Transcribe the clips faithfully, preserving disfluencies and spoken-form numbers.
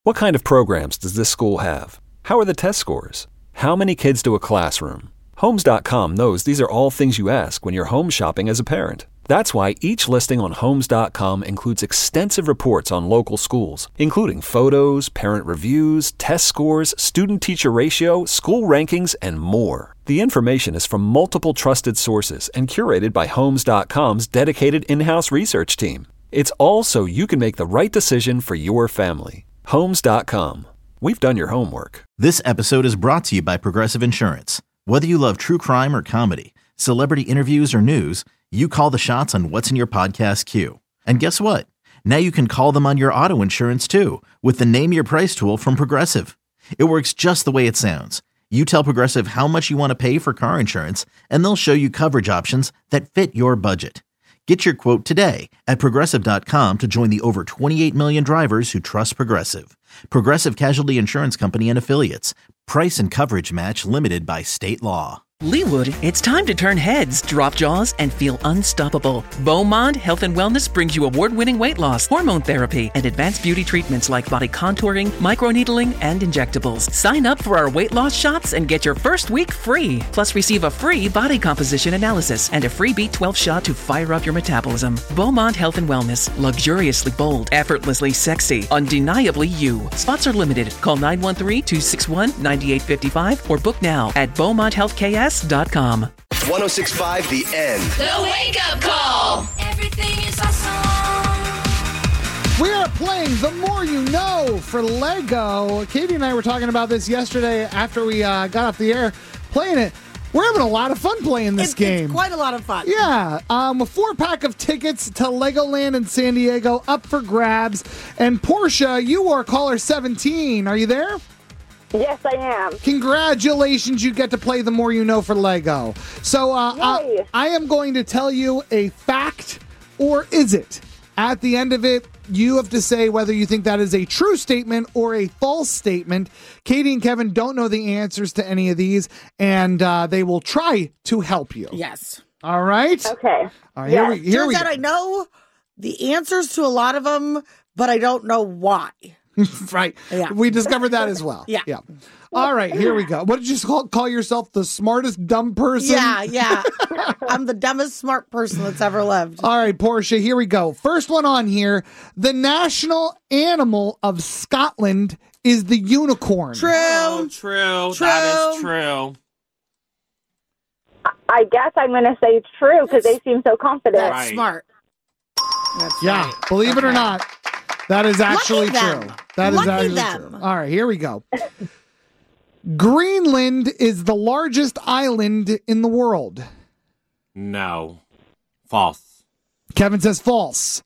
What kind of programs does this school have? How are the test scores? How many kids do a classroom? Homes dot com knows these are all things you ask when you're home shopping as a parent. That's why each listing on Homes dot com includes extensive reports on local schools, including photos, parent reviews, test scores, student-teacher ratio, school rankings, and more. The information is from multiple trusted sources and curated by Homes dot com's dedicated in-house research team. It's all so you can make the right decision for your family. Homes dot com. We've done your homework. This episode is brought to you by Progressive Insurance. Whether you love true crime or comedy, celebrity interviews or news, you call the shots on what's in your podcast queue. And guess what? Now you can call them on your auto insurance too with the Name Your Price tool from Progressive. It works just the way it sounds. You tell Progressive how much you want to pay for car insurance, and they'll show you coverage options that fit your budget. Get your quote today at Progressive dot com to join the over twenty-eight million drivers who trust Progressive. Progressive Casualty Insurance Company and Affiliates. Price and coverage match limited by state law. Leewood, it's time to turn heads, drop jaws, and feel unstoppable. Beaumont Health and Wellness brings you award-winning weight loss, hormone therapy, and advanced beauty treatments like body contouring, microneedling, and injectables. Sign up for our weight loss shots and get your first week free. Plus, receive a free body composition analysis and a free B twelve shot to fire up your metabolism. Beaumont Health and Wellness, luxuriously bold, effortlessly sexy, undeniably you. Spots are limited. Call nine one three, two six one, nine eight five five or book now at beaumont health k s dot com. one oh six point five The End. The Wake Up Call. Everything is awesome. We are playing The More You Know for Lego. Katie and I were talking about this yesterday after we uh, got off the air playing it. We're having a lot of fun playing this it's, game. It's quite a lot of fun. Yeah. Um, a four-pack of tickets to Legoland in San Diego up for grabs. And Portia, you are caller seventeen. Are you there? Yes, I am. Congratulations, you get to play The More You Know for Lego. So uh, uh, I am going to tell you a fact, or is it? At the end of it, you have to say whether you think that is a true statement or a false statement. Katie and Kevin don't know the answers to any of these, and uh, they will try to help you. Yes. All right? Okay. All right, here yes. we, here Turns we out go. I know the answers to a lot of them, but I don't know why. Right. Yeah. We discovered that as well. Yeah. Yeah. All right, here we go. What did you call, call yourself? The smartest dumb person? Yeah, yeah. I'm the dumbest smart person that's ever lived. All right, Portia, here we go. First one on here. The national animal of Scotland is the unicorn. True. Oh, true. True. That is true. I guess I'm going to say true because they seem so confident. That's Right. smart. That's Yeah, right. believe it or Okay. not, that is actually Lucky true. them. That is Lucky actually them. true. All right, here we go. Greenland is the largest island in the world. No. False. Kevin says false.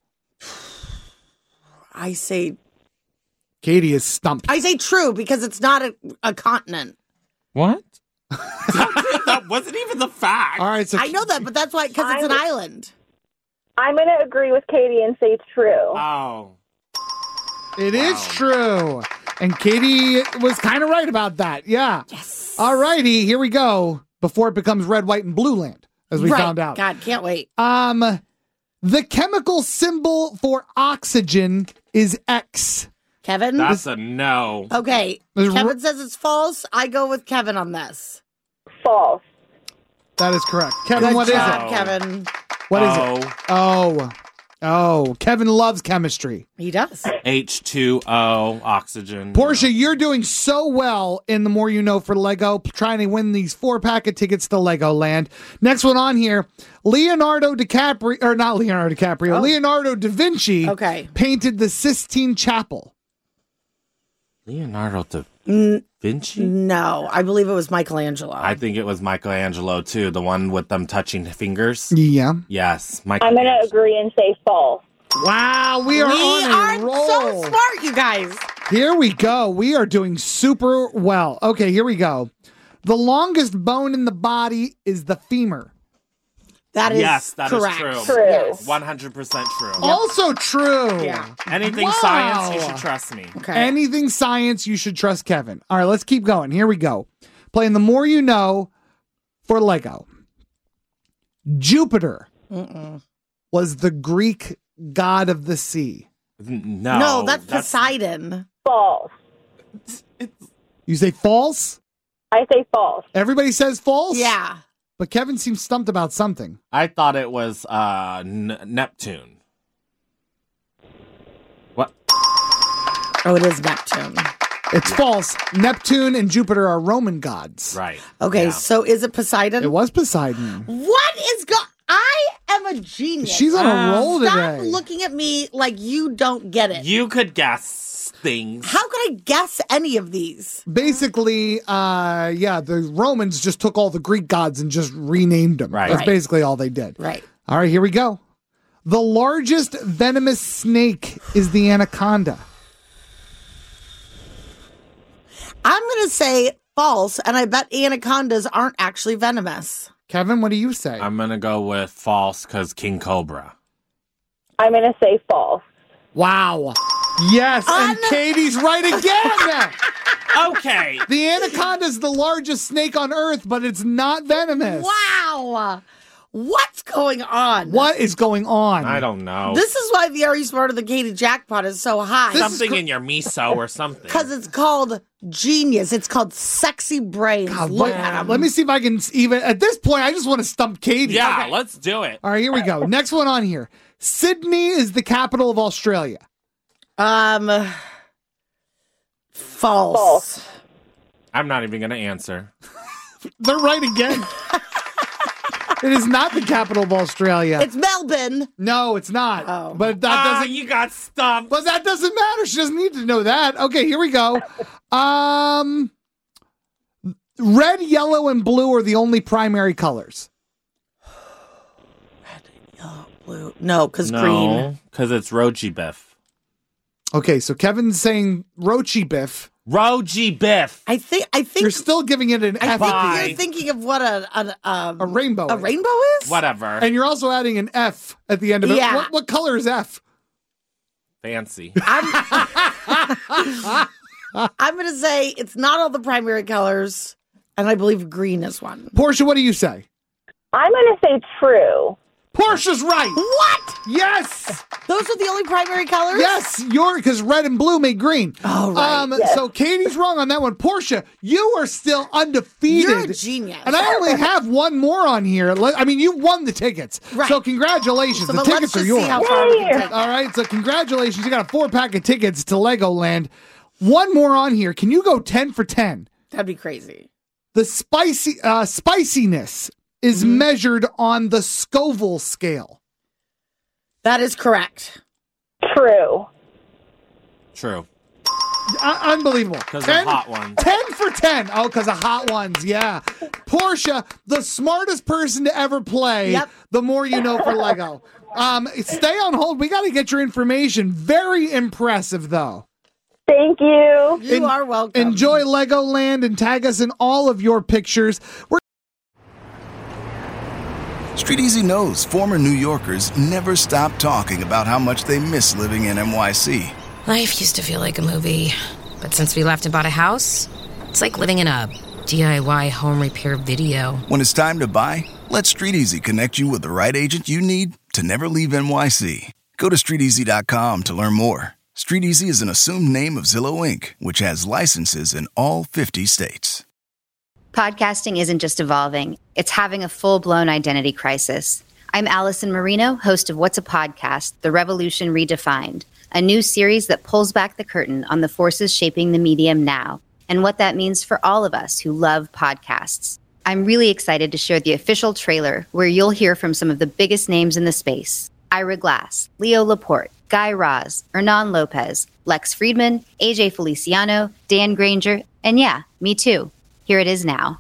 I say Katie is stumped. I say true because it's not a, a continent. What? That wasn't even the fact. All right, so I know that, but that's why because it's an I'm- island. I'm going to agree with Katie and say true. Oh. it is Wow. true. And Katie was kind of right about that. Yeah. Yes. All righty, here we go. Before it becomes red, white, and blue land, as we right. found out. God, can't wait. Um, the chemical symbol for oxygen is X. Kevin? That's a no. Okay. There's Kevin ro- says it's false. I go with Kevin on this. False. That is correct. Kevin, Good what is job, it? Kevin. What is Oh. it? Oh. Oh. Kevin loves chemistry. He does. H two O, oxygen. Portia, you're doing so well in The More You Know for Lego, trying to win these four-pack of tickets to Legoland. Next one on here, Leonardo DiCaprio, or not Leonardo DiCaprio, Oh. Leonardo da Vinci Okay. painted the Sistine Chapel. Leonardo da N- Vinci? no, I believe it was Michelangelo. I think it was Michelangelo, too. The one with them touching fingers. Yeah. Yes. I'm going to Michelangelo. agree and say false. Wow, we are we on a are roll. so smart, you guys. Here we go. We are doing super well. Okay, here we go. The longest bone in the body is the femur. That is Yes, that is correct. true. True. Yes. one hundred percent true. Also true. Yeah. Anything Wow. science, you should trust me. Okay. Anything science, you should trust Kevin. All right, let's keep going. Here we go. Playing The More You Know for Lego. Jupiter Mm-mm. was the Greek god of the sea. No. No, that's, Poseidon. False. You say false? I say false. Everybody says false? Yeah. But Kevin seems stumped about something. I thought it was uh, N- Neptune. What? Oh, it is Neptune. It's false. Neptune and Jupiter are Roman gods. Right. Okay, Yeah. so is it Poseidon? It was Poseidon. What is go? I am a genius. She's on a Um, roll Stop today. looking at me like you don't get it. You could guess things. How could I guess any of these? Basically, uh, yeah, the Romans just took all the Greek gods and just renamed them. Right. That's Right. basically all they did. Right. All right, here we go. The largest venomous snake is the anaconda. I'm going to say false, and I bet anacondas aren't actually venomous. Kevin, what do you say? I'm going to go with false because King Cobra. I'm going to say false. Wow. Yes, and Un- Katie's right again. Okay. The anaconda is the largest snake on Earth, but it's not venomous. Wow. What's going on? What is going on? I don't know. This is why the Are You Smarter Than Katie jackpot is so high. This is Something cr- in your miso or something. Because it's called genius. It's called sexy brains. God, Look let, at 'em. let me see if I can s- even. At this point, I just want to stump Katie. Yeah, Okay. let's do it. All right, here we go. Next one on here. Sydney is the capital of Australia. Um, false. False. I'm not even going to answer. They're right again. It is not the capital of Australia. It's Melbourne. no, it's not. Oh. But that Ah, doesn't. you got stumped. But that doesn't matter. She doesn't need to know that. Okay, here we go. Um, red, yellow, and blue are the only primary colors. Oh, blue. No, because green. No, because it's Roji Biff. Okay, so Kevin's saying Rochi Biff. Roji Biff. I think. I think. You're still giving it an I F, think Fine. you're thinking of what a a, um, a rainbow. a is. rainbow is. Whatever. And you're also adding an F at the end of it. Yeah. What, what color is F? Fancy. I'm, I'm going to say it's not all the primary colors, and I believe green is one. Portia, what do you say? I'm going to say true. Portia's right. What? Yes. Those are the only primary colors? Yes, you're because red and blue make green. Oh, right. Um, Yes. So Katie's wrong on that one. Portia, you are still undefeated. You're a genius. And I only have one more on here. Let- I mean, you won the tickets. Right. So congratulations. So, the but let's tickets just are yours. see how far we can take. All right. So congratulations. You got a four pack of tickets to Legoland. One more on here. Can you go ten for ten? That'd be crazy. The spicy uh, spiciness is Mm-hmm. measured on the Scoville scale. That is correct. True. True. Uh, unbelievable. Because of ten, hot ones. ten for ten. Oh, because of hot ones. Yeah. Portia, the smartest person to ever play. Yep. The more you know for Lego. Um, stay on hold. We got to get your information. Very impressive, though. Thank you. You En- are welcome. Enjoy Legoland and tag us in all of your pictures. We're Street Easy knows former New Yorkers never stop talking about how much they miss living in N Y C. Life used to feel like a movie, but since we left and bought a house, it's like living in a D I Y home repair video. When it's time to buy, let Street Easy connect you with the right agent you need to never leave N Y C. Go to street easy dot com to learn more. Street Easy is an assumed name of Zillow Incorporated, which has licenses in all fifty states. Podcasting isn't just evolving, it's having a full-blown identity crisis. I'm Allison Marino, host of What's a Podcast? The Revolution Redefined, a new series that pulls back the curtain on the forces shaping the medium now and what that means for all of us who love podcasts. I'm really excited to share the official trailer where you'll hear from some of the biggest names in the space. Ira Glass, Leo Laporte, Guy Raz, Hernan Lopez, Lex Friedman, A J Feliciano, Dan Granger, and yeah, me too. Here it is now.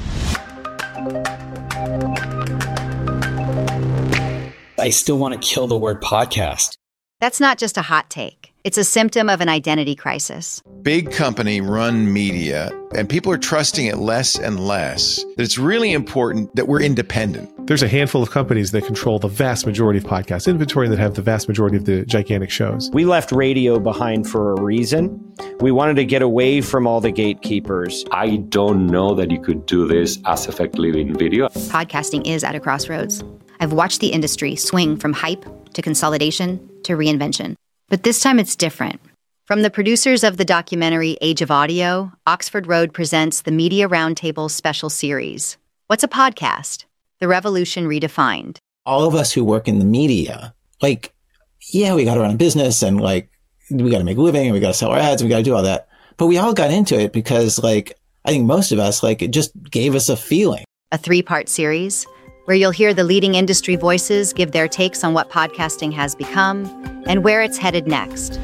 I still want to kill the word podcast. That's not just a hot take. It's a symptom of an identity crisis. Big company run media, and people are trusting it less and less. That it's really important that we're independent. There's a handful of companies that control the vast majority of podcast inventory that have the vast majority of the gigantic shows. We left radio behind for a reason. We wanted to get away from all the gatekeepers. I don't know that you could do this as effectively in video. Podcasting is at a crossroads. I've watched the industry swing from hype to consolidation to reinvention. But this time it's different. From the producers of the documentary Age of Audio, Oxford Road presents the Media Roundtable special series. What's a podcast? The Revolution Redefined. All of us who work in the media, like, yeah, we got to run a business and like, we got to make a living and we got to sell our ads and we got to do all that. But we all got into it because like, I think most of us, like, it just gave us a feeling. A three-part series where you'll hear the leading industry voices give their takes on what podcasting has become and where it's headed next.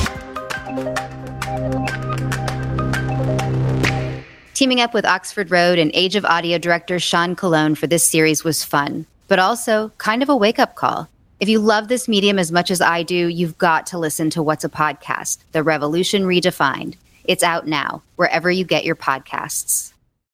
Teaming up with Oxford Road and Age of Audio director Sean Colon for this series was fun, but also kind of a wake-up call. If you love this medium as much as I do, you've got to listen to What's a Podcast? The Revolution Redefined. It's out now, wherever you get your podcasts.